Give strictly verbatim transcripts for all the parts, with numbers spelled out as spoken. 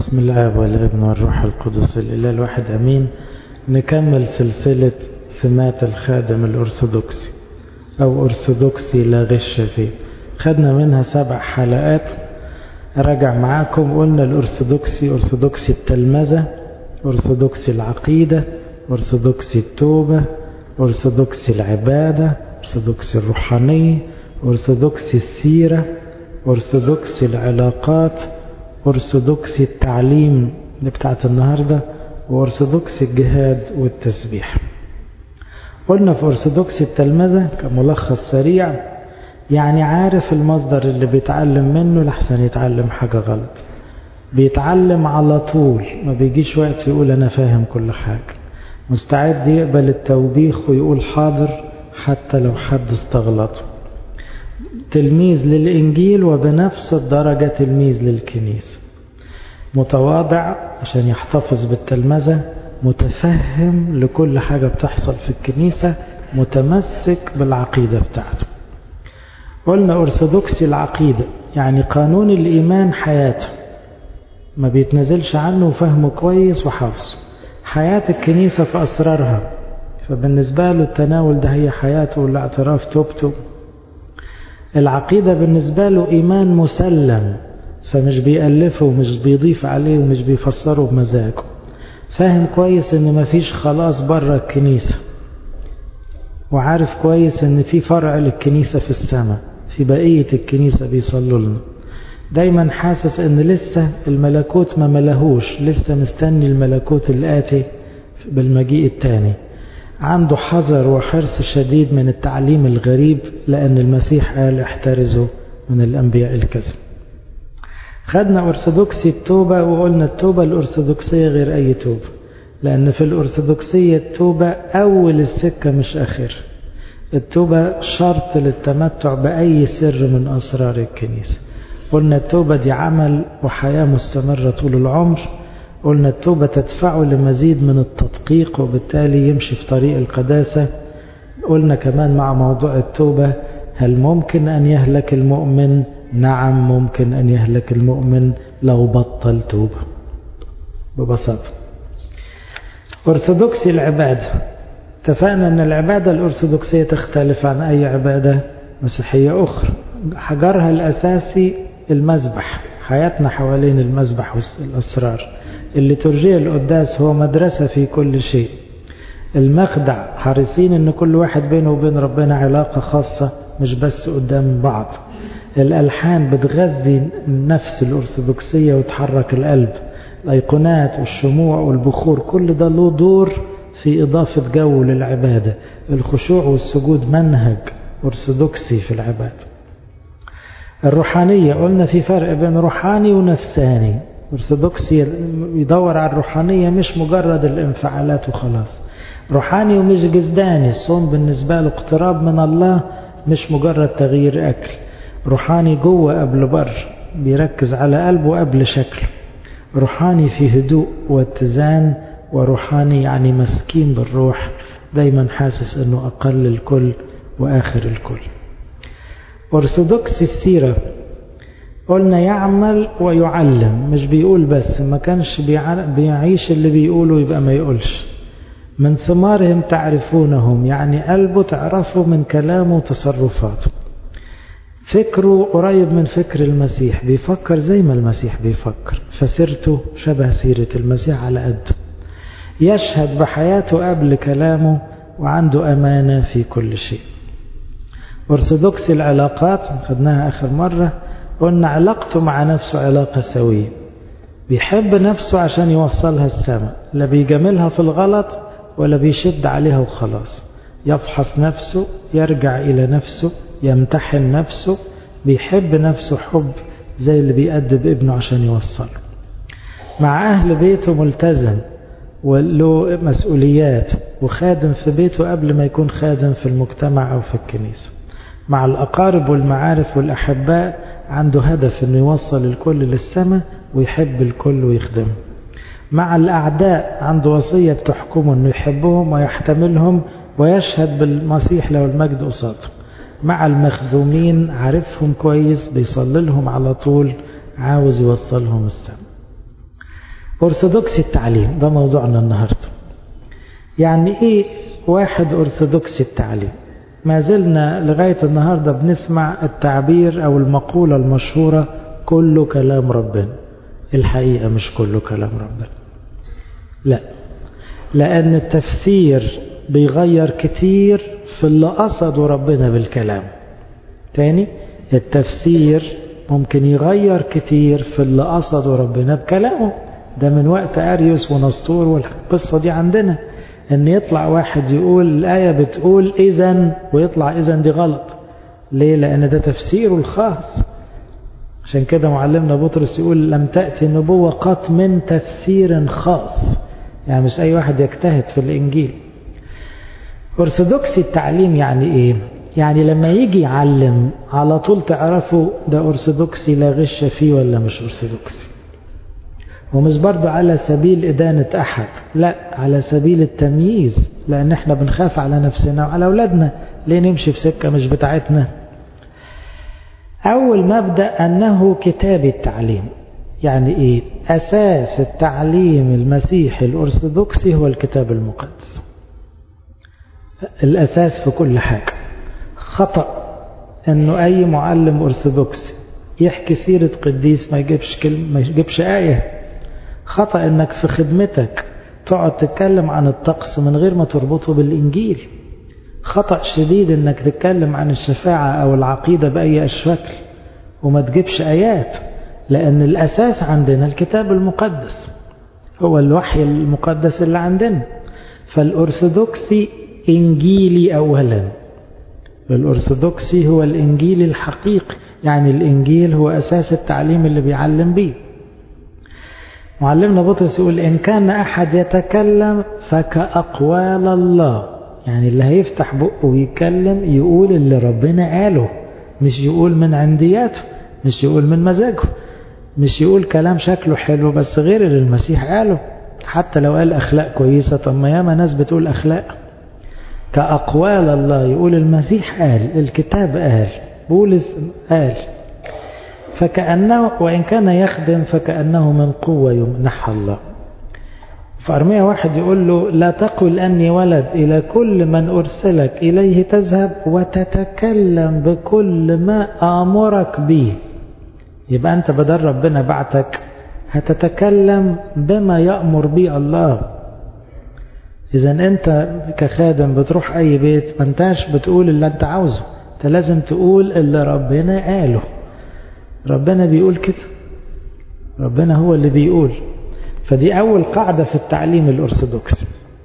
بسم الله والابن والروح القدس الإله الواحد أمين. نكمل سلسلة سمات الخادم الأرثوذكسي أو أرثوذكسي لا غش فيه. خدنا منها سبع حلقات. رجع معاكم قلنا الأرثوذكسي أرثوذكسي التلمذة، أرثوذكسي العقيدة، أرثوذكسي التوبة، أرثوذكسي العبادة، أرثوذكسي الروحانية، أرثوذكسي السيرة، أرثوذكسي العلاقات، أرثوذكسي التعليم اللي بتاعت النهاردة، وأرثوذكسي الجهاد والتسبيح. قلنا في أرثوذكسي التلمذة كملخص سريع، يعني عارف المصدر اللي بيتعلم منه لحسن يتعلم حاجة غلط، بيتعلم على طول، ما بيجيش وقت يقول أنا فاهم كل حاجة، مستعد يقبل التوبيخ ويقول حاضر حتى لو حد استغلطه. تلميذ للإنجيل وبنفس الدرجة تلميذ للكنيسة، متواضع عشان يحتفظ بالتلمذة، متفهم لكل حاجة بتحصل في الكنيسة، متمسك بالعقيدة بتاعته. قلنا أرثوذكسي العقيدة يعني قانون الإيمان حياته، ما بيتنزلش عنه وفهمه كويس وحافظه. حياة الكنيسة في أسرارها، فبالنسبة له التناول ده هي حياته والاعتراف توبته. العقيدة بالنسبة له إيمان مسلم، فمش بيألفه ومش بيضيف عليه ومش بيفسره بمزاجه. فاهم كويس ان مفيش خلاص بره الكنيسة، وعارف كويس ان في فرع للكنيسة في السماء، في بقية الكنيسة بيصلوا لنا. دايما حاسس ان لسه الملكوت ما ملهوش، لسه مستني الملكوت الآتي بالمجيء الثاني. عنده حذر وحرص شديد من التعليم الغريب، لأن المسيح قال احترزوا من الأنبياء الكذب. خدنا أرثوذكسي التوبة، وقلنا التوبة الأرثوذكسية غير أي توبة، لأن في الأرثوذكسية التوبة أول السكة مش آخر. التوبة شرط للتمتع بأي سر من أسرار الكنيسة. قلنا التوبة دي عمل وحياة مستمرة طول العمر. قلنا التوبة تدفعه لمزيد من التدقيق وبالتالي يمشي في طريق القداسة. قلنا كمان مع موضوع التوبة، هل ممكن أن يهلك المؤمن؟ نعم ممكن أن يهلك المؤمن لو بطل توبة ببساطة. أرثوذكسي العبادة، اتفقنا أن العبادة الأرثوذكسية تختلف عن أي عبادة مسيحية أخرى. حجرها الأساسي المذبح، حياتنا حوالين المذبح والأسرار. الليتورجية القداس هو مدرسة في كل شيء. المخدع حريصين أن كل واحد بينه وبين ربنا علاقة خاصة، مش بس قدام بعض. الألحان بتغذي النفس الأرثوذكسية وتحرك القلب. الأيقونات والشموع والبخور كل ده له دور في إضافة جو للعبادة. الخشوع والسجود منهج أرثوذكسي في العبادة. الروحانية قلنا في فرق بين روحاني ونفساني. أرثوذكسي يدور على الروحانية مش مجرد الانفعالات وخلاص. روحاني ومش جسداني، الصوم بالنسبة له اقتراب من الله مش مجرد تغيير أكل. روحاني جوه قبل بر، بيركز على قلبه قبل شكله. روحاني في هدوء واتزان، وروحاني يعني مسكين بالروح، دايما حاسس انه اقل الكل واخر الكل. أرثوذكسي السيرة قلنا يعمل ويعلم، مش بيقول بس، ما كانش بيعيش اللي بيقوله يبقى ما يقولش. من ثمارهم تعرفونهم، يعني قلبه تعرفه من كلامه وتصرفاته. فكره قريب من فكر المسيح، بيفكر زي ما المسيح بيفكر، فسيرته شبه سيرة المسيح على قده. يشهد بحياته قبل كلامه، وعنده أمانة في كل شيء. أرثوذكسي العلاقات خدناها آخر مرة، قلنا علاقته مع نفسه علاقة سوية، بيحب نفسه عشان يوصلها السماء، لا بيجاملها في الغلط ولا بيشد عليها وخلاص. يفحص نفسه، يرجع إلى نفسه، يمتحن نفسه، بيحب نفسه حب زي اللي بيأدب ابنه عشان يوصله. مع أهل بيته ملتزم وله مسؤوليات، وخادم في بيته قبل ما يكون خادم في المجتمع أو في الكنيسة. مع الأقارب والمعارف والأحباء عنده هدف أنه يوصل الكل للسماء ويحب الكل ويخدمه. مع الأعداء عنده وصية بتحكمه أنه يحبهم ويحتملهم ويشهد بالمسيح له المجد قصاده. مع المخدومين عارفهم كويس، بيصلي لهم على طول، عاوز يوصلهم السماء. أرثوذكسي التعليم ده موضوعنا النهاردة. يعني إيه واحد أرثوذكسي التعليم؟ ما زلنا لغاية النهاردة بنسمع التعبير أو المقولة المشهورة كله كلام ربنا. الحقيقة مش كله كلام ربنا، لا، لأن التفسير بيغير كتير في اللي قصده ربنا بالكلام. تاني، التفسير ممكن يغير كتير في اللي قصده ربنا بكلامه. ده من وقت أريوس ونسطور والقصة دي عندنا، ان يطلع واحد يقول الآية بتقول إذن، ويطلع إذن دي غلط. ليه؟ لأن ده تفسيره الخاص. عشان كده معلمنا بطرس يقول لم تأتي النبوة قط من تفسير خاص. يعني مش أي واحد يجتهد في الإنجيل. أرثوذكسي التعليم يعني إيه؟ يعني لما يجي يعلم على طول تعرفوا ده أرثوذكسي لا غش فيه ولا مش أرثوذكسي. ومش برضه على سبيل إدانة أحد، لا، على سبيل التمييز، لأن احنا بنخاف على نفسنا وعلى أولادنا. ليه نمشي في سكة مش بتاعتنا؟ أول مبدأ أنه كتابي التعليم. يعني إيه؟ أساس التعليم المسيحي الأرثوذكسي هو الكتاب المقدس، الأساس في كل حاجة. خطأ أنه أي معلم أرثوذكسي يحكي سيرة قديس ما يجيبش كلمة، ما يجيبش آية. خطأ أنك في خدمتك تقعد تتكلم عن الطقس من غير ما تربطه بالإنجيل. خطأ شديد أنك تتكلم عن الشفاعة أو العقيدة بأي شكل وما تجيبش آيات، لأن الأساس عندنا الكتاب المقدس، هو الوحي المقدس اللي عندنا. فالأرثوذكسي إنجيلي أولا. الأرثوذكسي هو الإنجيل الحقيقي، يعني الإنجيل هو أساس التعليم اللي بيعلم بيه. معلمنا بطرس يقول إن كان أحد يتكلم فكأقوال الله. يعني اللي هيفتح بقه ويتكلم يقول اللي ربنا قاله، مش يقول من عندياته، مش يقول من مزاجه، مش يقول كلام شكله حلو بس غير اللي المسيح قاله. حتى لو قال أخلاق كويسة، طب ما ياما ناس بتقول أخلاق. كأقوال الله، يقول المسيح قال، الكتاب قال، بولس قال. فكأنه وإن كان يخدم فكأنه من قوة يمنحها الله. في أرمية واحد يقول له لا تقل أني ولد، إلى كل من أرسلك إليه تذهب وتتكلم بكل ما آمرك به. يبقى أنت بدل ربنا بعتك هتتكلم بما يأمر به الله. إذا أنت كخادم بتروح أي بيت ما أنتاش بتقول اللي أنت عاوزه، أنت لازم تقول اللي ربنا قاله. ربنا بيقول كده، ربنا هو اللي بيقول. فدي أول قاعدة في التعليم الأرثوذكسي.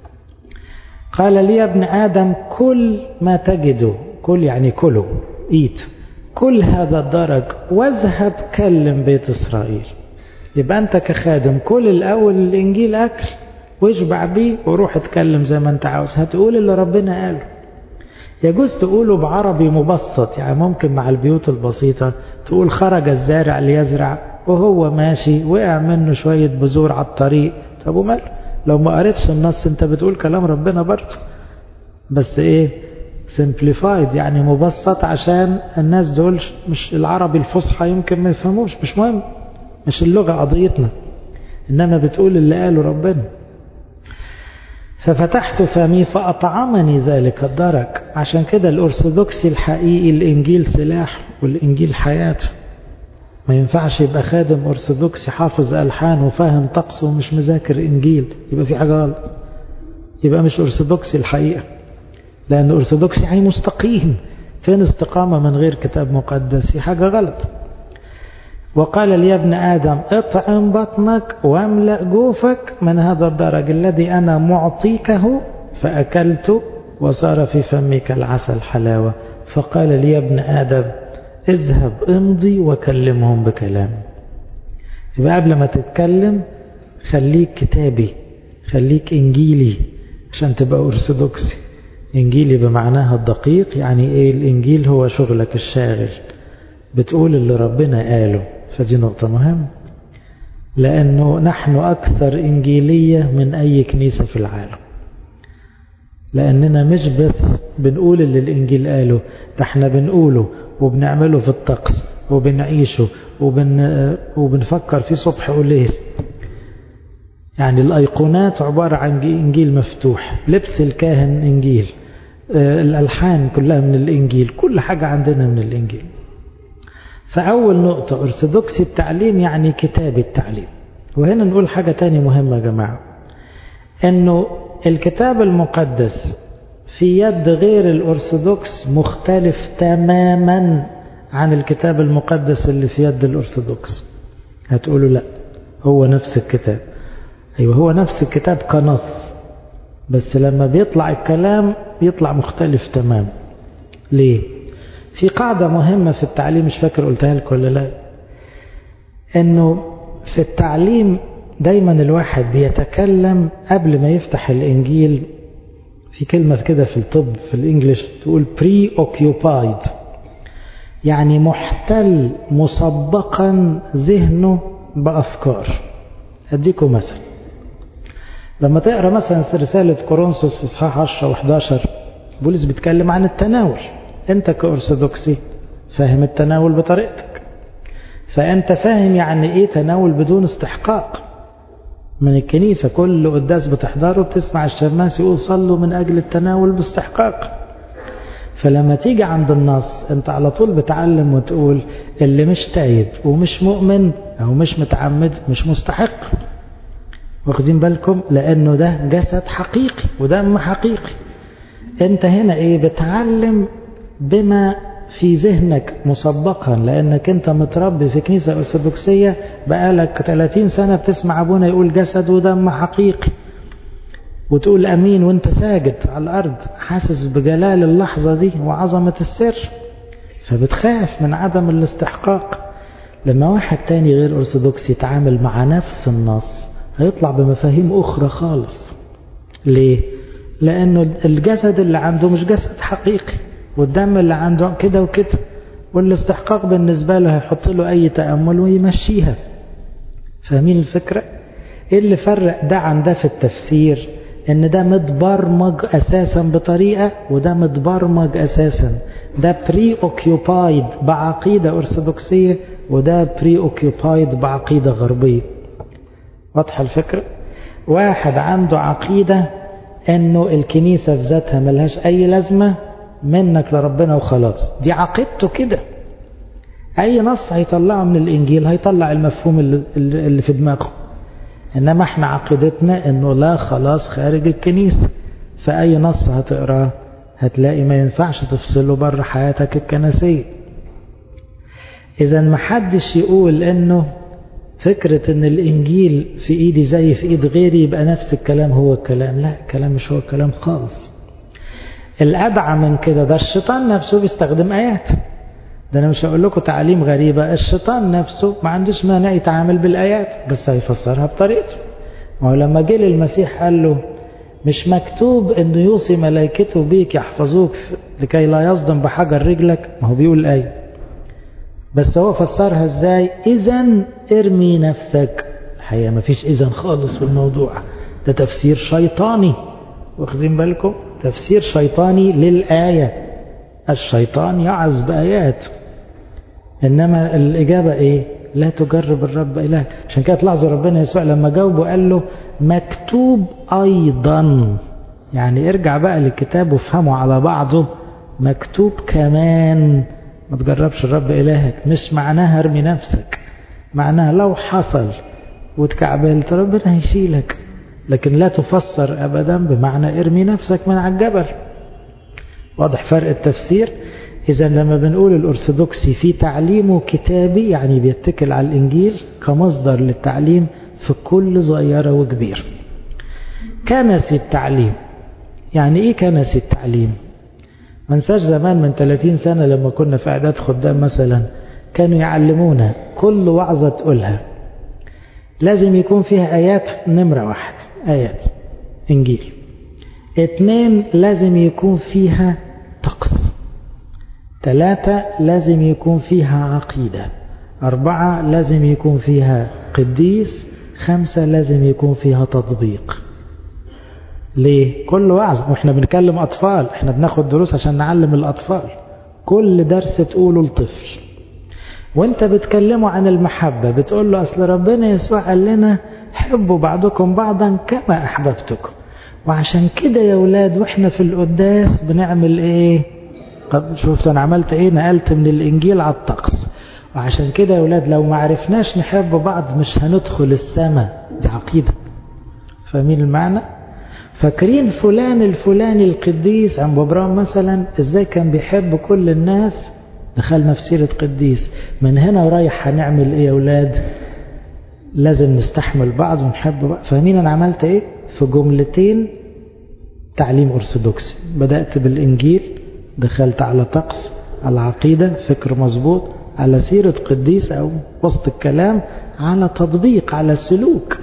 قال لي يا ابن آدم كل ما تجده، كل يعني كله، ايت كل هذا الدرج واذهب كلم بيت إسرائيل. يبقى أنت كخادم كل الأول الإنجيل أكل واشبع بيه وروح اتكلم زي ما أنت عاوز، هتقول اللي ربنا قاله. يجوز تقوله بعربي مبسط، يعني ممكن مع البيوت البسيطة تقول خرج الزارع ليزرع وهو ماشي وقع منه شوية بذور على الطريق. طب ومال؟ لو ما قريتش النص انت بتقول كلام ربنا برضه، بس ايه؟ simplified، يعني مبسط، عشان الناس دول مش العربي الفصحى يمكن ما يفهموش، مش مهم، مش اللغة قضيتنا، انما بتقول اللي قاله ربنا. ففتحت فمي فأطعمني ذلك الدرج. عشان كده الأرثوذكسي الحقيقي الإنجيل سلاح والإنجيل حياته. ما ينفعش يبقى خادم أرثوذكسي حافظ ألحان وفاهم طقس ومش مذاكر إنجيل، يبقى في حاجة غلط، يبقى مش أرثوذكسي الحقيقة. لأن أرثوذكسي يعني مستقيم. فين استقامة من غير كتاب مقدس؟ في حاجة غلط. وقال لي يا ابن آدم اطعم بطنك واملأ جوفك من هذا الدرج الذي أنا معطيكه. فأكلت وصار في فمي كالعسل حلاوة. فقال لي يا ابن آدم اذهب امضي وكلمهم بكلام. يبقى قبل ما تتكلم خليك كتابي، خليك إنجيلي عشان تبقى أرثوذكسي. إنجيلي بمعناها الدقيق، يعني إيه الإنجيل؟ هو شغلك الشاغل، بتقول اللي ربنا قاله. فدي نقطة مهمة، لأنه نحن أكثر إنجيلية من أي كنيسة في العالم، لأننا مش بس بنقول اللي الإنجيل قاله، ده احنا بنقوله وبنعمله في الطقس وبنعيشه وبن... وبنفكر فيه صبح وليل. يعني الأيقونات عبارة عن إنجيل مفتوح، لبس الكاهن إنجيل، الألحان كلها من الإنجيل، كل حاجة عندنا من الإنجيل. فأول نقطة أرثوذكسي التعليم يعني كتاب التعليم. وهنا نقول حاجة تانية مهمة يا جماعة، أنه الكتاب المقدس في يد غير الأرثوذكس مختلف تماما عن الكتاب المقدس اللي في يد الأرثوذكس. هتقولوا لا، هو نفس الكتاب. أيوة، هو نفس الكتاب كنص، بس لما بيطلع الكلام بيطلع مختلف تماما. ليه؟ في قاعدة مهمة في التعليم، مش فاكر قلتها لكم ولا لا، انه في التعليم دايما الواحد بيتكلم قبل ما يفتح الانجيل. في كلمة كده في الطب في الانجليش تقول preoccupied، يعني محتل مسبقا ذهنه بأفكار. أديكم مثل، لما تقرأ مثلا رسالة كورنثوس في اصحاح عشرة وحداشر، بولس بيتكلم عن التناول. انت كأرثوذكسي فاهم التناول بطريقتك، فانت فاهم يعني ايه تناول بدون استحقاق من الكنيسة. كل قداس بتحضره بتسمع الشماس يقول صلوا من اجل التناول باستحقاق. فلما تيجي عند النص انت على طول بتعلم وتقول اللي مش تايب ومش مؤمن او مش متعمد مش مستحق. واخدين بالكم؟ لانه ده جسد حقيقي ودم حقيقي. انت هنا ايه؟ بتعلم بما في ذهنك مسبقا، لانك انت متربي في كنيسة ارثوذكسية بقالك ثلاثين سنة بتسمع ابونا يقول جسد ودم حقيقي، وتقول امين وانت ساجد على الارض حاسس بجلال اللحظة دي وعظمة السر، فبتخاف من عدم الاستحقاق. لما واحد تاني غير ارثوذكسي يتعامل مع نفس النص هيطلع بمفاهيم اخرى خالص. ليه؟ لانه الجسد اللي عنده مش جسد حقيقي، والدم اللي عنده كده وكده، والاستحقاق بالنسبة له هيحط له اي تأمل ويمشيها. فاهمين الفكرة؟ ايه اللي فرق ده عن ده في التفسير؟ ان ده متبرمج اساسا بطريقة وده متبرمج اساسا. ده بري اوكيوبايد بعقيدة ارثوذكسية وده بري اوكيوبايد بعقيدة غربية. واضحة الفكرة؟ واحد عنده عقيدة انه الكنيسة في ذاتها ملهاش اي لازمة منك لربنا وخلاص، دي عقيدته كده. اي نص هيطلعه من الانجيل هيطلع المفهوم اللي, اللي في دماغه. انما احنا عقيدتنا انه لا خلاص خارج الكنيسة، فاي نص هتقراه هتلاقي ما ينفعش تفصله بره حياتك الكنسية. اذا ما حدش يقول انه فكرة ان الانجيل في ايدي زي في ايد غيري يبقى نفس الكلام هو الكلام. لا، الكلام مش هو الكلام خالص. الادعى من كده ده الشيطان نفسه بيستخدم ايات. ده انا مش هقول لكم تعاليم غريبة، الشيطان نفسه ما عندوش مانع يتعامل بالايات بس هيفسرها بطريقته. ما هو لما جه للمسيح قال له مش مكتوب انه يوصي ملائكته بيك يحفظوك لكي لا يصدم بحجر رجلك؟ ما هو بيقول ايه، بس هو فسرها ازاي؟ اذن ارمي نفسك. الحقيقة ما فيش اذن خالص في الموضوع ده، تفسير شيطاني. واخدين بالكم؟ تفسير شيطاني للآية. الشيطان يعظ بآيات، إنما الإجابة إيه؟ لا تجرب الرب إلهك. عشان كده تلاحظوا ربنا يسوع لما جاوبه قال له مكتوب أيضا. يعني ارجع بقى للكتاب وافهمه على بعضه. مكتوب كمان ما تجربش الرب إلهك. مش معناها ارمي نفسك، معناها لو حصل وتكعبلت ربنا هيشيلك، لكن لا تفسر أبدا بمعنى ارمي نفسك من على الجبل. واضح فرق التفسير؟ إذا لما بنقول الأرثوذكسي في تعليمه كتابي يعني بيتكل على الإنجيل كمصدر للتعليم في كل صغيرة وكبير. كنسي التعليم يعني إيه؟ كنسي التعليم ما ننساش زمان من ثلاثين سنة لما كنا في إعداد خدام مثلا كانوا يعلمونا كل وعظة تقولها لازم يكون فيها آيات. نمرة واحد آيات إنجيل، اثنين لازم يكون فيها طقس، ثلاثة لازم يكون فيها عقيدة، أربعة لازم يكون فيها قديس، خمسة لازم يكون فيها تطبيق. ليه؟ كل وعظ، واحنا بنكلم أطفال، احنا بناخد دروس عشان نعلم الأطفال. كل درس تقوله لطفل وانت بتكلمه عن المحبة بتقول له أصل ربنا يسوع قال لنا حبوا بعضكم بعضا كما أحببتكم. وعشان كده يا ولاد واحنا في القداس بنعمل ايه؟ شوفت انا عملت ايه؟ نقلت من الانجيل على الطقس. وعشان كده يا ولاد لو ما عرفناش نحب بعض مش هندخل السماء. دي عقيدة. فاهمين المعنى؟ فاكرين فلان الفلاني القديس أم ببرام مثلا ازاي كان بيحب كل الناس؟ دخلنا في سيرة قديس. من هنا ورايح هنعمل ايه يا ولاد؟ لازم نستحمل بعض ونحب بعض. فاهمين انا عملت ايه؟ في جملتين تعليم أرثوذكسي. بدأت بالإنجيل، دخلت على طقس، على عقيدة، فكر مظبوط، على سيرة قديس أو وسط الكلام، على تطبيق، على سلوك.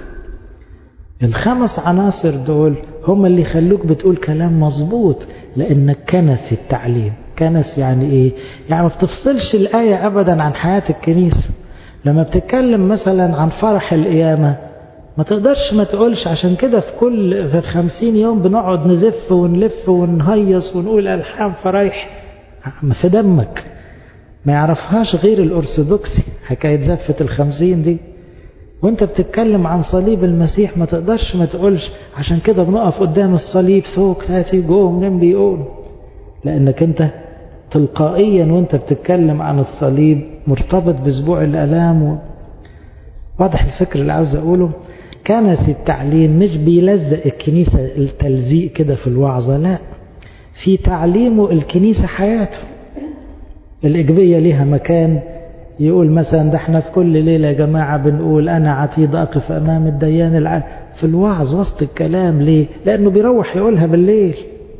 الخمس عناصر دول هم اللي يخلوك بتقول كلام مظبوط، لأنك كنسي التعليم. كنس يعني إيه؟ يعني ما بتفصلش الآية أبدا عن حياة الكنيسة. لما بتتكلم مثلا عن فرح القيامة ما تقدرش ما تقولش. عشان كده في كل في الخمسين يوم بنقعد نزف ونلف ونهيص ونقول ألحان فرايح في دمك. ما يعرفهاش غير الأرثوذكسي حكاية زفة الخمسين دي. وانت بتتكلم عن صليب المسيح ما تقدرش ما تقولش. عشان كده بنقف قدام الصليب سوك هاتي جوه من بيقول، لأنك انت تلقائيا وانت بتتكلم عن الصليب مرتبط بأسبوع الآلام. و... واضح الفكر اللي عاوز أقوله؟ كنسي التعليم مش بيلزق الكنيسة التلزيق كده في الوعظة، لا، في تعليمه الكنيسة حياته. الإجبية ليها مكان، يقول مثلا ده احنا في كل ليلة يا جماعة بنقول أنا عتيد أقف أمام الديان الع... في الوعظ وسط الكلام. ليه؟ لأنه بيروح يقولها بالليل،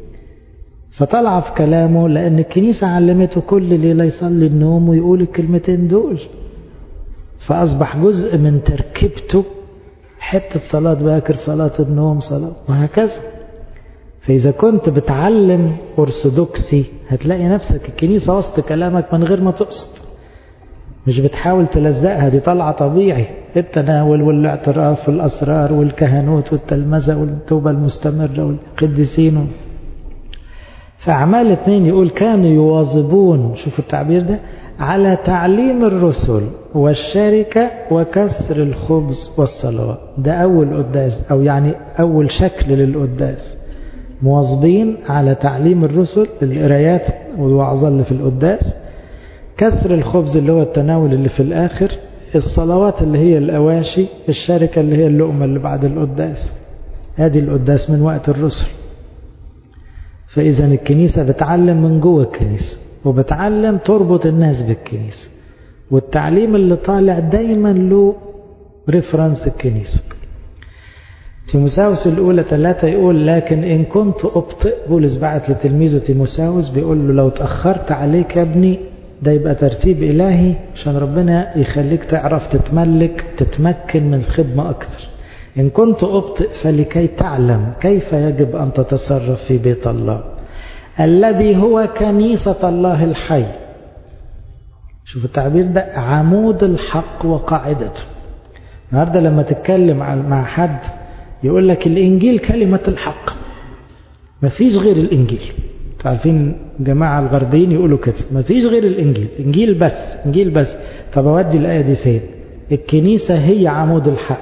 فطلع في كلامه لأن الكنيسة علمته كل ليلة يصلي النوم ويقول الكلمتين دول، فأصبح جزء من تركيبته. حتة صلاة باكر، صلاة النوم، صلاة، وهكذا. فإذا كنت بتعلم أرثوذكسي هتلاقي نفسك الكنيسة وسط كلامك من غير ما تقصد، مش بتحاول تلزقها، دي طالعة طبيعي. التناول والاعتراف والأسرار والكهنوت والتلمذة والتوبة المستمرة والقديسين. فأعمال اثنين يقول كانوا يواظبون، شوفوا التعبير ده، على تعليم الرسل والشركة وكسر الخبز والصلوات. ده أول قداس، أو يعني أول شكل للقداس. مواظبين على تعليم الرسل، القرايات والوعظة اللي في القداس، كسر الخبز اللي هو التناول اللي في الآخر، الصلوات اللي هي الأواشي، الشركة اللي هي اللقمة اللي بعد القداس. هذه القداس من وقت الرسل. فإذا الكنيسة بتعلم من جوه الكنيسة، وبتعلم تربط الناس بالكنيسة، والتعليم اللي طالع دايما له ريفرنس الكنيسة. تيموساوس الأولى ثلاثة يقول لكن إن كنت أبطئ، بولس بعت لتلميذه تيموساوس بيقول له لو تأخرت عليك يا ابني، ده يبقى ترتيب إلهي عشان ربنا يخليك تعرف تتملك تتمكن من الخدمة أكتر. إن كنت أبطئ فلكي تعلم كيف يجب أن تتصرف في بيت الله الذي هو كنيسة الله الحي. شوف التعبير ده، عمود الحق وقاعدته. النهارده لما تتكلم مع حد يقول لك الإنجيل كلمة الحق، مفيش غير الإنجيل. عارفين جماعة الغربيين يقولوا كده، مفيش غير الإنجيل، إنجيل بس، إنجيل بس. طب أودي الآية دي فين؟ الكنيسة هي عمود الحق،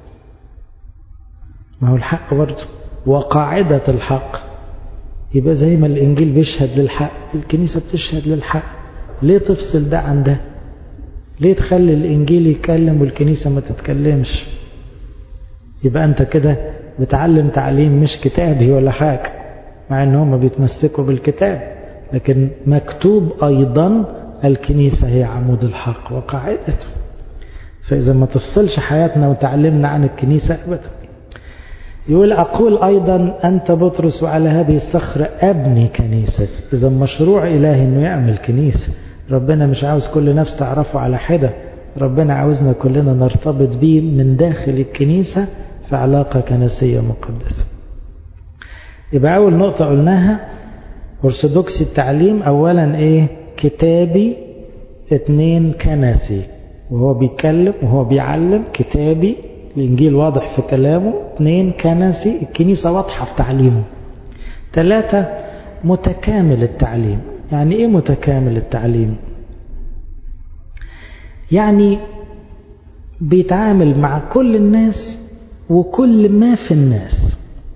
ما هو الحق برضه وقاعدة الحق. يبقى زي ما الإنجيل بيشهد للحق، الكنيسة بتشهد للحق. ليه تفصل ده عن ده؟ ليه تخلي الإنجيل يتكلم والكنيسة ما تتكلمش؟ يبقى أنت كده بتعلم تعليم مش كتابي ولا حاجة، مع أنهم بيتمسكوا بالكتاب، لكن مكتوب أيضا الكنيسة هي عمود الحق وقاعدته. فإذا ما تفصلش حياتنا وتعلمنا عن الكنيسة أبدا. يقول أقول أيضا أنت بطرس وعلى هذه الصخرة أبني كنيسة. إذا مشروع إلهي أنه يعمل كنيسة. ربنا مش عاوز كل نفس تعرفه على حدة، ربنا عاوزنا كلنا نرتبط به من داخل الكنيسة في علاقة كنسية مقدسة. يبقى أول نقطة قلناها أرثوذكسي التعليم. أولا إيه؟ كتابي. اثنين كنسي، وهو بيتكلم وهو بيعلم كتابي، الإنجيل واضح في كلامه. اثنين كنسي، الكنيسة واضحة في تعليمه. ثلاثة متكامل التعليم. يعني إيه متكامل التعليم؟ يعني بيتعامل مع كل الناس وكل ما في الناس.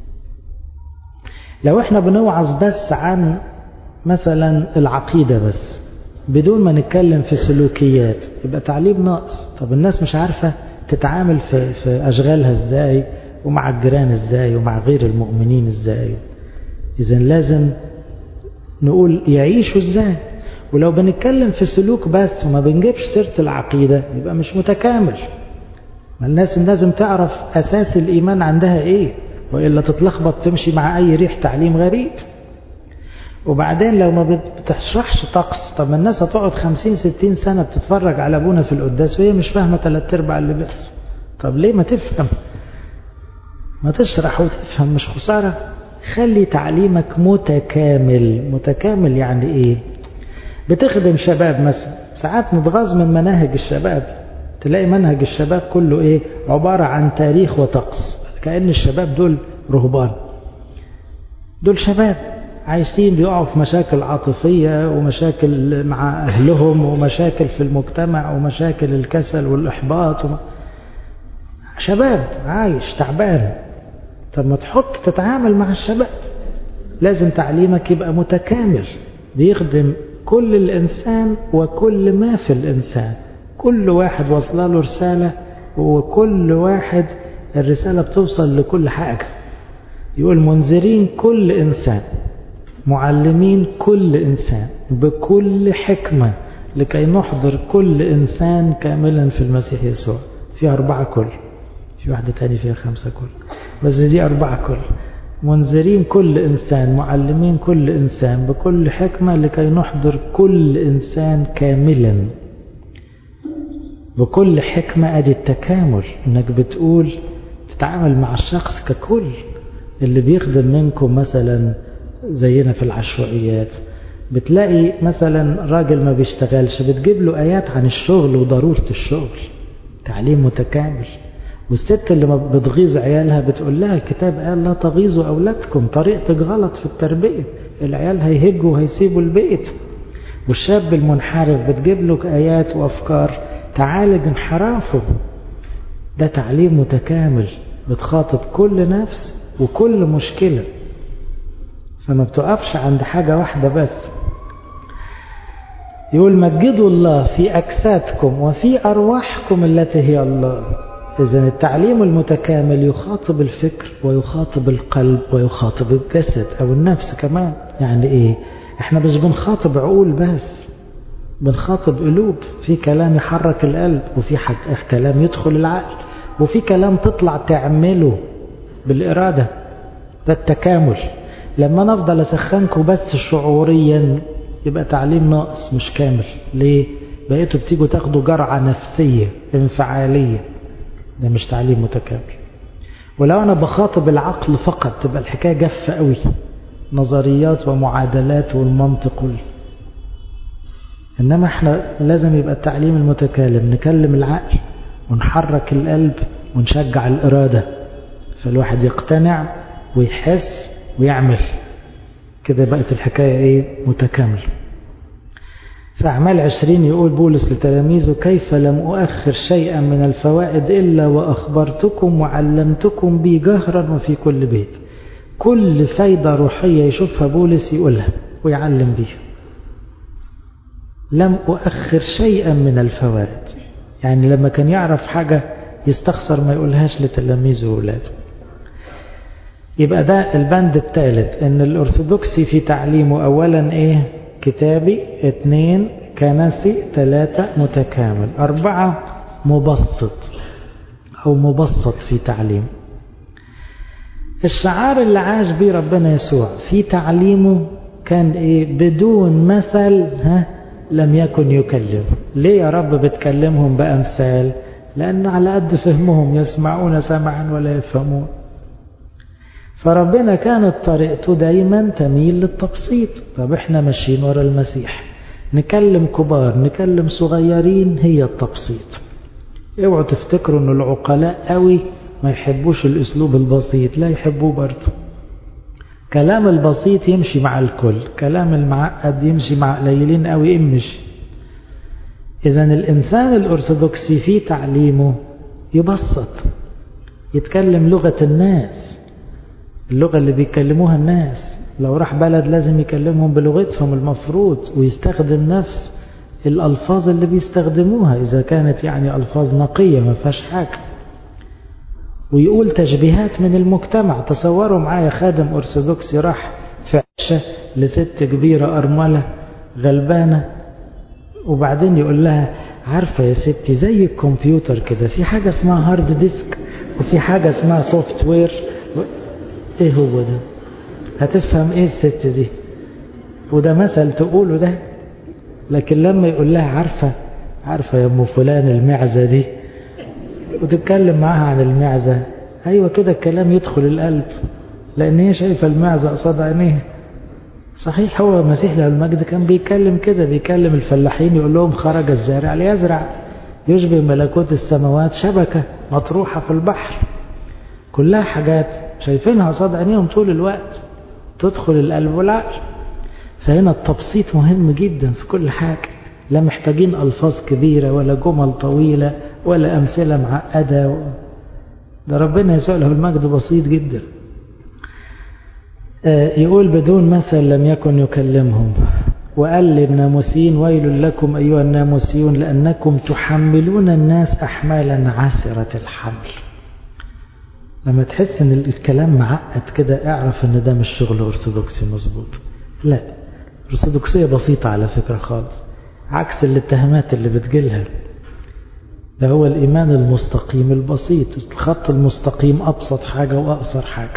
لو احنا بنوعظ بس عن مثلا العقيدة بس بدون ما نتكلم في سلوكيات يبقى تعليم ناقص. طب الناس مش عارفة تتعامل في, في أشغالها ازاي ومع الجيران ازاي ومع غير المؤمنين ازاي. إذن لازم نقول يعيشوا ازاي. ولو بنتكلم في سلوك بس وما بنجيبش سيرة العقيدة يبقى مش متكامل. ما الناس لازم تعرف أساس الإيمان عندها إيه، وإلا تتلخبط تمشي مع أي ريح تعليم غريب. وبعدين لو ما بتشرحش طقس، طب ما الناس هتقعد خمسين ستين سنة بتتفرج على أبونا في القداس وهي مش فاهمة ثلاث أرباع اللي بيحصل. طب ليه ما تفهم؟ ما تشرح وتفهم، مش خسارة. خلي تعليمك متكامل. متكامل يعني إيه؟ بتخدم شباب مثلا، ساعات نتغاظ من مناهج الشباب، تلاقي منهج الشباب كله إيه؟ عبارة عن تاريخ وطقس، كأن الشباب دول رهبان. دول شباب عايشين بيقعوا في مشاكل عاطفية ومشاكل مع أهلهم ومشاكل في المجتمع ومشاكل الكسل والإحباط وما... شباب عايش تعبان. طب ما تحط تتعامل مع الشباب. لازم تعليمك يبقى متكامل، بيخدم كل الإنسان وكل ما في الإنسان. كل واحد وصل له رسالة، وكل واحد الرسالة بتوصل لكل حاجة. يقول منذرين كل إنسان، معلمين كل إنسان بكل حكمة لكي نحضر كل إنسان كاملا في المسيح يسوع. فيها أربعة كل، في واحدة تاني فيها خمسة كل، بس دي أربعة كل. منذرين كل إنسان، معلمين كل إنسان بكل حكمة لكي نحضر كل إنسان كاملا. بكل حكمة أدي التكامل، إنك بتقول تتعامل مع الشخص ككل. اللي بيخدم منكم مثلا زينا في العشوائيات، بتلاقي مثلا راجل ما بيشتغلش بتجيب له آيات عن الشغل وضرورة الشغل، تعليم متكامل. والست اللي ما بتغيظ عيالها بتقول لها الكتاب قال لا تغيظوا أولادكم، طريقتك غلط في التربية، العيال هيهجوا وهيسيبوا البيت. والشاب المنحرف بتجيب له آيات وأفكار تعالج انحرافه. ده تعليم متكامل، بتخاطب كل نفس وكل مشكلة، فما بتقفش عند حاجة واحدة بس. يقول مجدوا الله في أجسادكم وفي أرواحكم التي هي الله. إذن التعليم المتكامل يخاطب الفكر ويخاطب القلب ويخاطب الجسد أو النفس كمان. يعني إيه؟ إحنا مش بنخاطب عقول بس، بنخاطب قلوب. في كلام يحرك القلب، وفي كلام يدخل العقل، وفي كلام تطلع تعمله بالإرادة. ده التكامل. لما نفضل أسخنكم بس شعوريا يبقى تعليم ناقص مش كامل. ليه؟ بقيتوا بتيجوا تاخدوا جرعة نفسية انفعالية، ده مش تعليم متكامل. ولو أنا بخاطب العقل فقط تبقى الحكاية جافة قوي، نظريات ومعادلات والمنطق. إنما احنا لازم يبقى التعليم المتكامل، نكلم العقل ونحرك القلب ونشجع الإرادة، فالواحد يقتنع ويحس ويعمل كده. بقت الحكاية ايه؟ متكامل. في أعمال عشرين يقول بولس لتلاميذه كيف لم أؤخر شيئا من الفوائد إلا وأخبرتكم وعلمتكم به جهرا وفي كل بيت. كل فايدة روحية يشوفها بولس يقولها ويعلم بيها. لم أؤخر شيئا من الفوائد، يعني لما كان يعرف حاجة يستخسر ما يقولهاش لتلاميذه وولاده. يبقى ده البند الثالث، ان الأرثوذكسي في تعليمه اولا ايه؟ كتابي. اثنين كنسي. ثلاثة متكامل. أربعة مبسط او مبسط في تعليمه. الشعار اللي عاش بيه ربنا يسوع في تعليمه كان ايه؟ بدون مثل ها لم يكن يكلم. ليه يا رب بتكلمهم بأمثال؟ لأن على قد فهمهم، يسمعون سمعا ولا يفهمون. فربنا كانت طريقته دايما تميل للتبسيط. طب احنا ماشيين ورا المسيح، نكلم كبار نكلم صغيرين، هي التبسيط. اوعوا تفتكروا ان العقلاء قوي ما يحبوش الاسلوب البسيط، لا يحبوه برضه. كلام البسيط يمشي مع الكل، كلام المعقد يمشي مع قليلين قوي يمشي. اذا الانسان الارثوذكسي في تعليمه يبسط، يتكلم لغة الناس، اللغة اللي بيكلموها الناس. لو راح بلد لازم يكلمهم بلغتهم المفروض، ويستخدم نفس الألفاظ اللي بيستخدموها إذا كانت يعني ألفاظ نقية ما فيهاش حاجة، ويقول تشبيهات من المجتمع. تصوروا معايا خادم أرثوذكسي راح في عشاء لست كبيرة أرملة غلبانة، وبعدين يقول لها عارفة يا ستي زي الكمبيوتر كده، في حاجة اسمها هارد ديسك وفي حاجة اسمها سوفت وير. ايه هو ده؟ هتفهم ايه الست دي؟ وده مثل تقوله ده. لكن لما يقول لها عارفة عارفة يا ام فلان المعزة دي، وتتكلم معاها عن المعزة، ايوه كده الكلام يدخل القلب، لان هي شايفة المعزة قصاد عينيها. صحيح هو المسيح له المجد كان بيتكلم كده، بيكلم الفلاحين يقول لهم خرج الزارع ليزرع، يشبه ملكوت السماوات شبكة مطروحة في البحر. كلها حاجات شايفينها قصاد عينيهم طول الوقت، تدخل القلب والعقل. فهنا التبسيط مهم جدا في كل حاجة، لا محتاجين ألفاظ كبيرة ولا جمل طويلة ولا أمثلة معقدة. ده ربنا يسوع له المجد بسيط جدا. يقول بدون مثل لم يكن يكلمهم، وقال للناموسيين ويل لكم أيها الناموسيون لأنكم تحملون الناس أحمالا عسرة الحمل. لما تحس ان الكلام معقد كده اعرف ان ده مش شغل أرثوذكسي مظبوط. لا، أرثوذكسية بسيطة على فكرة خالص، عكس الاتهامات اللي بتجيلها. ده هو الإيمان المستقيم البسيط، الخط المستقيم أبسط حاجة وأقصر حاجة.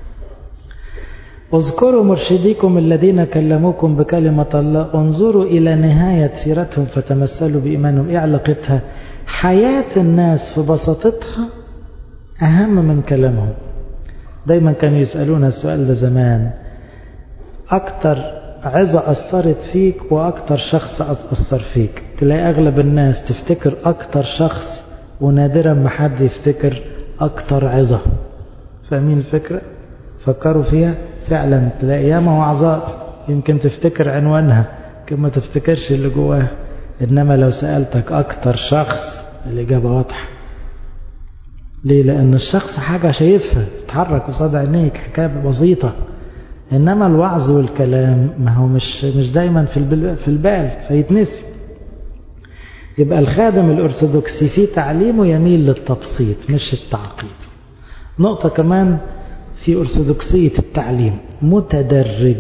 اذكروا مرشديكم الذين كلموكم بكلمة الله، انظروا إلى نهاية سيرتهم فتمثلوا بإيمانهم. إيه علاقتها؟ حياة الناس في بساطتها أهم من كلامهم. دايما كانوا يسألون السؤال ده زمان، أكتر عظة أثرت فيك وأكتر شخص أثر فيك. تلاقي أغلب الناس تفتكر أكتر شخص، ونادرا ما حد يفتكر أكتر عظة. فاهمين الفكرة؟ فكروا فيها فعلا. تلاقي ياما وعظات يمكن تفتكر عنوانها كما تفتكرش اللي جواها، إنما لو سألتك أكتر شخص الإجابة واضحة. ليه؟ لأن الشخص حاجة شايفها تتحرك قصاد عينيك، حكاية بسيطة. إنما الوعظ والكلام ما هو مش مش دايما في في البال فيتنسي. يبقى الخادم الأرثوذكسي في تعليمه يميل للتبسيط مش التعقيد. نقطة كمان في أرثوذكسية التعليم، متدرج.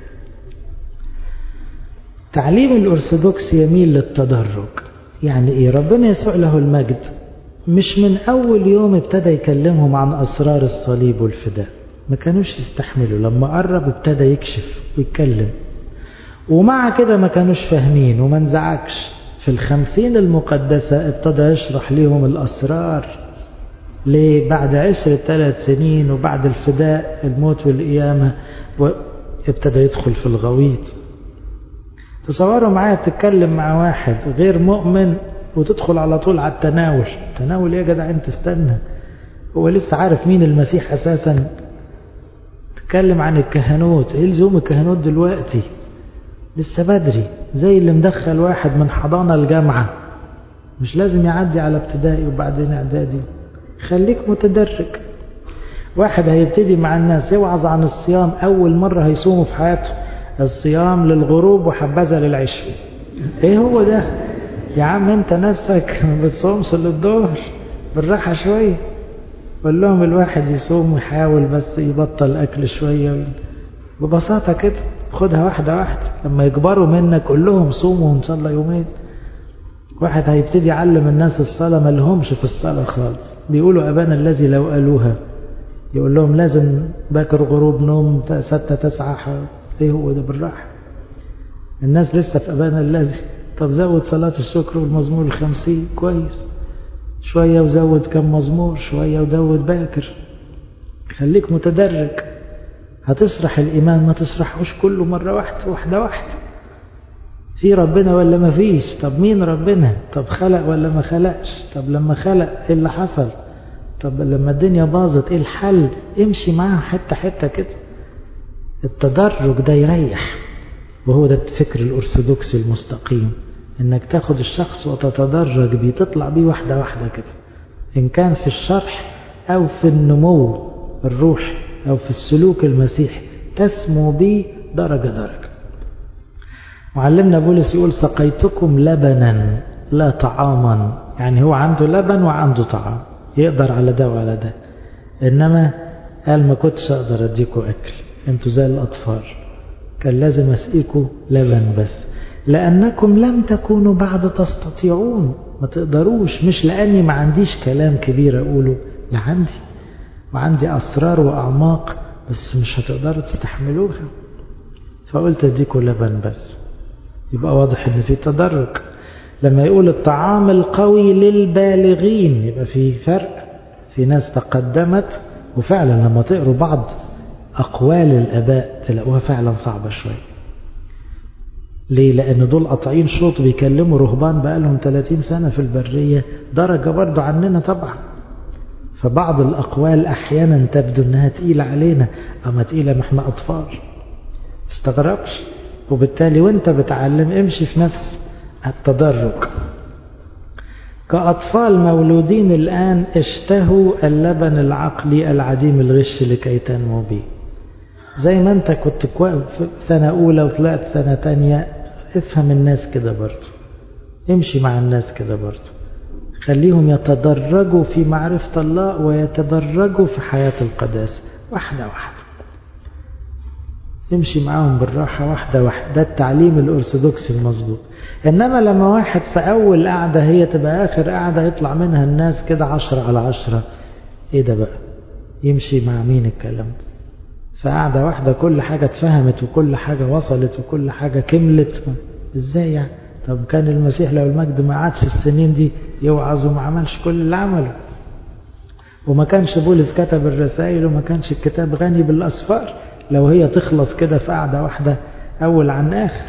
تعليم الأرثوذكسي يميل للتدرج. يعني إيه؟ ربنا يسوع له المجد مش من أول يوم ابتدى يكلمهم عن أسرار الصليب والفداء، ما كانوش يستحملوا. لما قرب ابتدى يكشف ويتكلم، ومع كده ما كانوش فاهمين وما انزعجش. في الخمسين المقدسة ابتدى يشرح لهم الأسرار. ليه؟ بعد عشر ثلاث سنين وبعد الفداء الموت والقيامة ابتدى يدخل في الغويط. تصوروا معايا تتكلم مع واحد غير مؤمن وتدخل على طول على التناول. تناول ايه يا جدع انت؟ استنى، هو لسه عارف مين المسيح اساسا؟ تتكلم عن الكهنوت، ايه لزوم الكهنوت دلوقتي؟ لسه بدري. زي اللي مدخل واحد من حضانة الجامعة، مش لازم يعدي على ابتدائي وبعدين اعدادي. خليك متدرج. واحد هيبتدي مع الناس يوعظ عن الصيام، اول مرة هيصوموا في حياته، الصيام للغروب وحبذا للعشاء. ايه هو ده يا عم؟ انت نفسك ما بتصومش للظهر، بالراحة شوية. قول لهم الواحد يصوم ويحاول بس يبطل اكل شوية ببساطة كده، خدها واحدة واحدة. لما يكبروا منك قول لهم صوموا وان شاء الله يومين. واحد هيبتدي يعلم الناس الصلاة، ما لهمش في الصلاة خالص، بيقولوا أبانا الذي لو قالوها، يقول لهم لازم باكر غروب نوم ستة تسعة. ايه هو ده؟ بالراحة. الناس لسه في أبانا الذي. طب زود صلاة الشكر والمزمور الخمسين كويس شوية، وزود كم مزمور شوية، ودود باكر. خليك متدرج. هتشرح الإيمان ما تشرحوش كله مرة واحدة واحدة واحدة. في ربنا ولا ما فيش؟ طب مين ربنا؟ طب خلق ولا ما خلقش؟ طب لما خلق ايه اللي حصل؟ طب لما الدنيا باظت ايه الحل؟ امشي معاها حتة حتة كده. التدرج ده يريح، وهو ده الفكر الأرثوذكسي المستقيم، انك تاخد الشخص وتتدرج بيه، تطلع بيه واحدة واحدة كده. ان كان في الشرح أو في النمو الروحي أو في السلوك المسيحي تسمو به درجة درجة. معلمنا بولس يقول سقيتكم لبنا لا طعاما، يعني هو عنده لبن وعنده طعام يقدر على ده وعلى ده، إنما قال ما كنتش أقدر أديكوا أكل، أنتوا زي الأطفال، كان لازم أسقيكوا لبن بس، لأنكم لم تكونوا بعد تستطيعون، ما تقدروش، مش لأني ما عنديش كلام كبير أقوله، لا عندي وعندي أسرار وأعماق بس مش هتقدروا تستحملوها، فقلت أديكوا لبن بس. يبقى واضح إن في تدرج. لما يقول الطعام القوي للبالغين يبقى في فرق، في ناس تقدمت، وفعلا لما تقروا بعض أقوال الآباء تلاقوها فعلا صعبة شوية. ليه؟ لأن دول قاطعين شوط بيكلموا رهبان بقالهم ثلاثين سنة في البرية، درجة برضو عننا طبعا. فبعض الأقوال أحيانا تبدو أنها تقيلة علينا، أما تقيلة ما احنا أطفال، استغربش. وبالتالي وانت بتعلم امشي في نفس التدرج. كأطفال مولودين الآن اشتهوا اللبن العقلي العديم الغش لكي تنمو به. زي ما انت كنت في سنة أولى وطلعت سنة تانية، افهم الناس كده برضه، امشي مع الناس كده برضه، خليهم يتدرجوا في معرفة الله ويتدرجوا في حياة القداسة واحدة واحدة، امشي معاهم بالراحة واحدة واحدة. ده التعليم الأرثوذكسي المظبوط. إنما لما واحد في أول قعدة هي تبقى آخر قعدة يطلع منها الناس كده عشرة على عشرة، إيه ده بقى؟ يمشي مع مين الكلام ده؟ فقعدة واحدة كل حاجة اتفهمت وكل حاجة وصلت وكل حاجة كملت، إزاي يعني؟ طب كان المسيح لو المجد ما عادش السنين دي يوعظ وما عملش كل اللي عمله، وما كانش بولس كتب الرسائل، وما كانش الكتاب غني بالأسفار لو هي تخلص كده في قعدة واحدة أول عن آخر.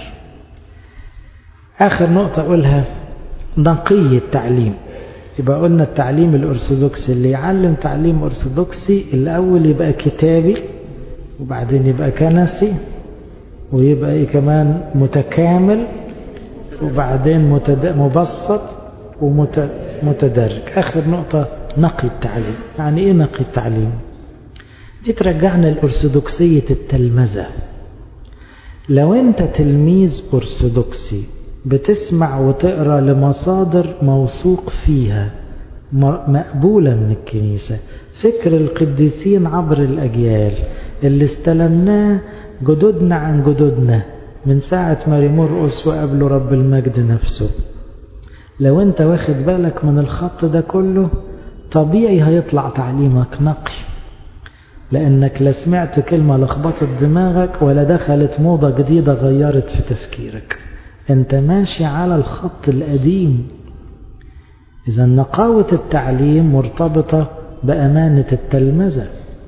آخر نقطة أقولها نقي التعليم. يبقى قلنا التعليم الأرثوذكسي اللي يعلم تعليم أرثوذكسي الأول يبقى كتابي، وبعدين يبقى كنسي، ويبقى إيه كمان متكامل، وبعدين مبسط ومتدرج. آخر نقطة نقي التعليم. يعني إيه نقي التعليم؟ دي ترجعنا الأرثوذكسية التلمذة. لو أنت تلميذ أرثوذكسي بتسمع وتقرأ لمصادر موثوق فيها مقبولة من الكنيسة، فكر القديسين عبر الأجيال اللي استلمناه جدودنا عن جدودنا من ساعة ماري مرقس وقبل رب المجد نفسه، لو أنت واخد بالك من الخط ده كله طبيعي هيطلع تعليمك نقي، لأنك لا سمعت كلمة لخبطت دماغك ولا دخلت موضة جديدة غيرت في تفكيرك، أنت ماشي على الخط القديم. إذا نقاوة التعليم مرتبطة بأمانة التلمذة.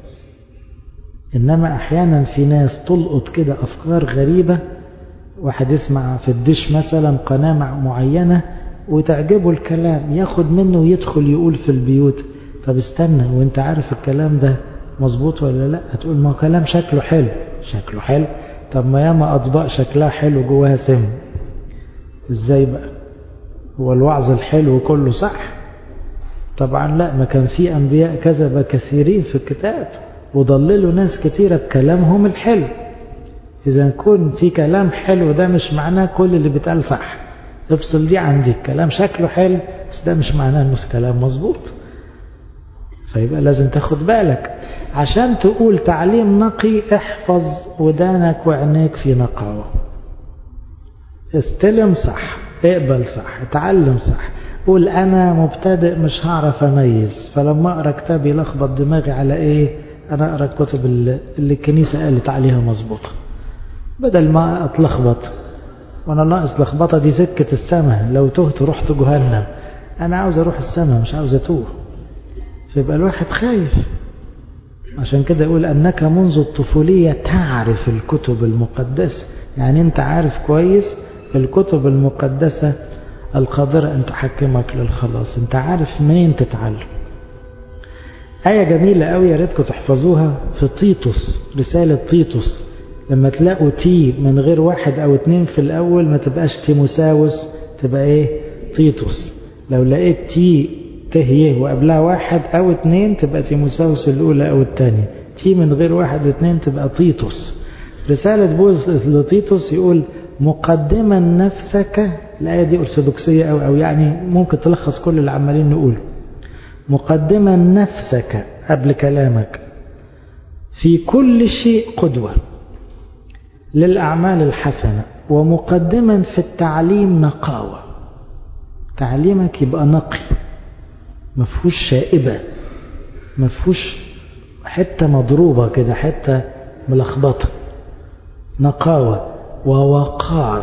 إنما أحيانا في ناس تلقط كده أفكار غريبة، واحد يسمع في الدش مثلا قناة معينة وتعجبه الكلام، ياخد منه ويدخل يقول في البيوت. طب استنى، وانت عارف الكلام ده مظبوط ولا لا؟ هتقول ما كلام شكله حلو. شكله حلو؟ طب ما ياما أطباق شكلها حلو جواها سم. ازاي بقى؟ هو الوعظ الحلو كله صح؟ طبعا لا، ما كان في أنبياء كذب كثيرين في الكتاب وضللوا ناس كثيرة بكلامهم الحلو. إذا كون في كلام حلو ده مش معناه كل اللي بيتقال صح. افصل دي عندي، كلام شكله حلو بس ده مش معناه انه كلام مظبوط. فيبقى لازم تاخد بالك عشان تقول تعليم نقي. احفظ ودانك وعينيك في نقاوة، استلم صح، اقبل صح، اتعلم صح. قول انا مبتدئ مش هعرف اميز، فلما اقرا كتاب يلخبط دماغي على ايه؟ انا اقرا الكتب اللي الكنيسة قالت عليها مظبوطة، بدل ما اتلخبط. وانا ناقص لخبطة، دي سكة السماء، لو تهت رحت جهنم. انا عاوز اروح السماء مش عاوز اتوه. فيبقى الواحد خايف. عشان كده يقول أنك منذ الطفولية تعرف الكتب المقدسة. يعني أنت عارف كويس الكتب المقدسة القادرة أن تحكمك للخلاص. أنت عارف منين تتعلم. آية جميلة قوي يا ريتكم تحفظوها في تيتوس، رسالة تيتوس. لما تلاقوا تي من غير واحد أو اتنين في الأول ما تبقاش تيموساوس، تبقى إيه؟ تيتوس. لو لقيت تي ته وقبلها واحد أو اتنين تبقى تيموساوس الأولى أو الثانية. تي من غير واحد واثنين تبقى تيتوس. رسالة بولس لتيتوس يقول مقدما نفسك. الآية دي أرثوذكسية أو, أو يعني ممكن تلخص كل اللي عمالين نقوله. مقدما نفسك قبل كلامك في كل شيء قدوة للأعمال الحسنة، ومقدما في التعليم نقاوة. تعليمك يبقى نقي، مفهوش شائبة، مفهوش حتة مضروبة كده، حتة ملخبطة. نقاوة ووقار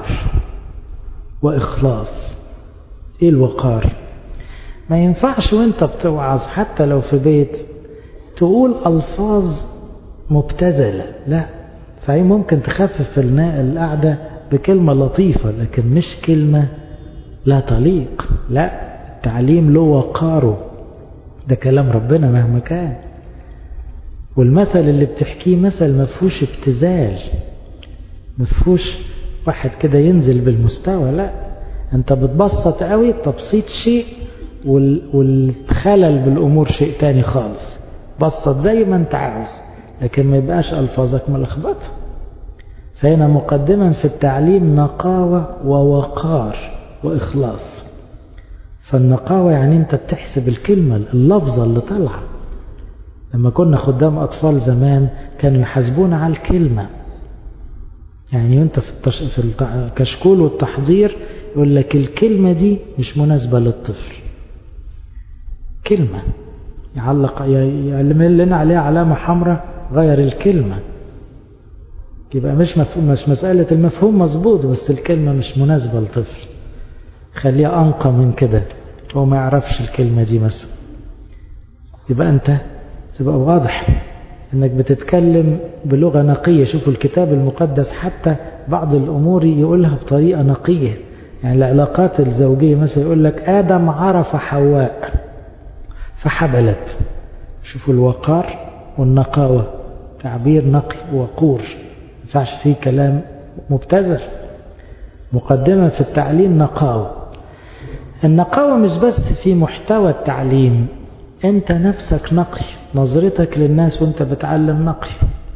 وإخلاص. إيه الوقار؟ ما ينفعش وانت بتوعظ حتى لو في بيت تقول ألفاظ مبتذلة، لا. صحيح ممكن تخفف القعدة بكلمة لطيفة، لكن مش كلمة لا تليق. لا، التعليم له وقاره، ده كلام ربنا مهما كان. والمثل اللي بتحكيه مثل مفهوش ابتذال، مفهوش واحد كده ينزل بالمستوى، لا. انت بتبسط قوي، التبسيط شيء والخلل بالامور شيء تاني خالص. بسط زي ما انت عاوز، لكن ما يبقاش الفاظك ملخبطه. فهنا مقدما في التعليم نقاوة ووقار وإخلاص. فالنقاوة يعني انت بتحسب الكلمة، اللفظة اللي طالعة. لما كنا خدام أطفال زمان كانوا يحاسبون على الكلمة. يعني انت في, التش... في الكشكول والتحضير يقول لك الكلمة دي مش مناسبة للطفل. كلمة يعلق يعلم لنا عليها علامة حمراء، غير الكلمة. يبقى مش مفهوم، مش مسألة المفهوم مظبوط، بس الكلمة مش مناسبة للطفل، خليها أنقى من كده، هو ما يعرفش الكلمة دي مثلا. يبقى أنت تبقى واضح أنك بتتكلم بلغة نقية. شوفوا الكتاب المقدس حتى بعض الأمور يقولها بطريقة نقية. يعني العلاقات الزوجية مثلا يقول لك آدم عرف حواء فحبلت. شوفوا الوقار والنقاوة، تعبير نقي وقور، ما ينفعش فيه كلام مبتذل. مقدمة في التعليم نقاوة. النقاوة مش بس في محتوى التعليم، انت نفسك نقي، نظرتك للناس وانت بتعلم نقي.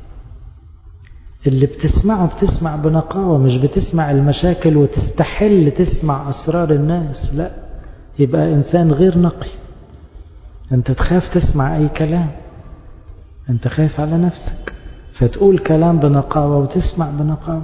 اللي بتسمعه بتسمع بنقاوة، مش بتسمع المشاكل وتستحل تسمع أسرار الناس، لا. يبقى إنسان غير نقي. انت تخاف تسمع أي كلام، انت خايف على نفسك، فتقول كلام بنقاوة وتسمع بنقاوة.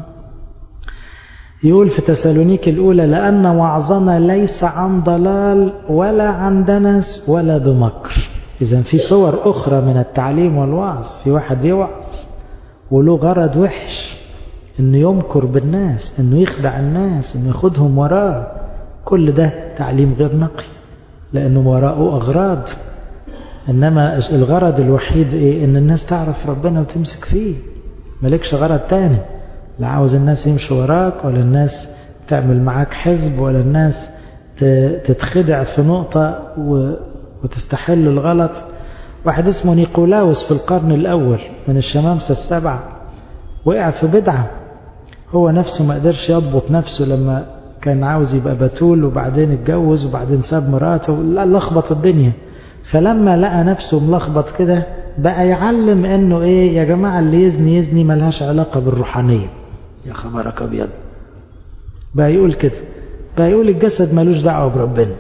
يقول في تسالونيك الأولى لأن وعظنا ليس عن ضلال ولا عن دنس ولا بمكر. إذن في صور أخرى من التعليم والوعظ. في واحد يوعظ وله غرض وحش، إنه يمكر بالناس، إنه يخدع الناس، إنه ياخدهم وراه. كل ده تعليم غير نقي، لأنه وراءه أغراض. إنما الغرض الوحيد إيه؟ إن الناس تعرف ربنا وتمسك فيه، مالكش غرض تاني. لا عاوز الناس يمشوا وراك، ولا الناس تعمل معاك حزب، ولا الناس تتخدع في نقطة وتستحل الغلط. واحد اسمه نيقولاوس في القرن الأول من الشمامسة السبعة وقع في بدعة. هو نفسه ما قدرش يضبط نفسه لما كان عاوز يبقى بتول، وبعدين اتجوز، وبعدين ساب مراته، لخبط الدنيا. فلما لقى نفسه ملخبط كده بقى يعلم انه ايه يا جماعة، اللي يزني يزني ملهاش علاقة بالروحانية. يا خبرك ابيض، بقى يقول كده، بقى يقول الجسد ملوش دعوة بربنا،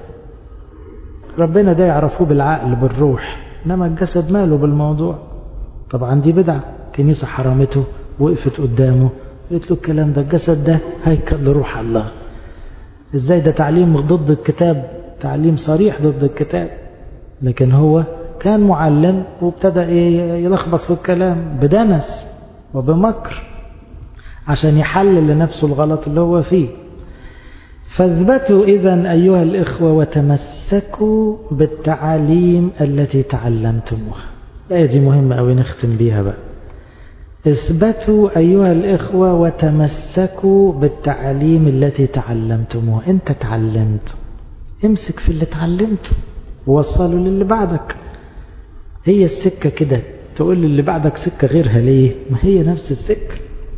ربنا ده يعرفوه بالعقل بالروح، انما الجسد ماله بالموضوع. طبعا دي بدعة. كنيسة حرمته، وقفت قدامه قلت له الكلام ده، الجسد ده هيكل لروح الله. ازاي ده؟ تعليم ضد الكتاب، تعليم صريح ضد الكتاب. لكن هو كان معلم وابتدى يلخبط في الكلام بدنس وبمكر عشان يحلل لنفسه الغلط اللي هو فيه. فاثبتوا إذن أيها الإخوة وتمسكوا بالتعاليم التي تعلمتموها. الآية دي مهمة أوي نختم بيها بقى. اثبتوا أيها الإخوة وتمسكوا بالتعاليم التي تعلمتموها. أنت تعلمت، امسك في اللي تعلمته ووصله للي بعدك. هي السكة كده، تقول للي بعدك سكة غيرها ليه؟ ما هي نفس السكة،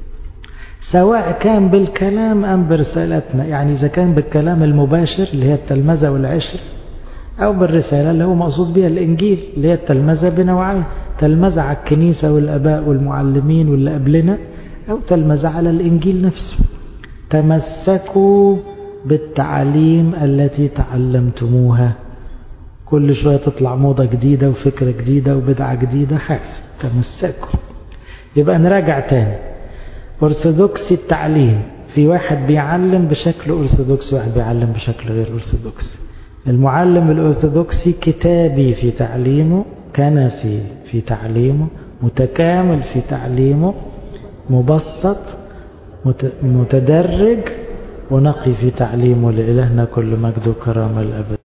سواء كان بالكلام أم برسالتنا. يعني إذا كان بالكلام المباشر اللي هي التلمذة والعشر، أو بالرسالة اللي هو مقصود بها الإنجيل، اللي هي التلمذة بنوعين، تلمذة على الكنيسة والآباء والمعلمين واللي قبلنا، أو تلمذة على الإنجيل نفسه. تمسكوا بالتعاليم التي تعلمتموها. كل شوية تطلع موضة جديدة وفكرة جديدة وبدعة جديدة، حاسب تمسكوا. يبقى نراجع تاني، أرثوذكسي التعليم، في واحد بيعلم بشكل أرثوذكسي، واحد بيعلم بشكل غير أرثوذكسي. المعلم الأرثوذكسي كتابي في تعليمه، كنسي في تعليمه، متكامل في تعليمه، مبسط متدرج ونقي في تعليمه. لإلهنا كل مجد وكرامة الأبد.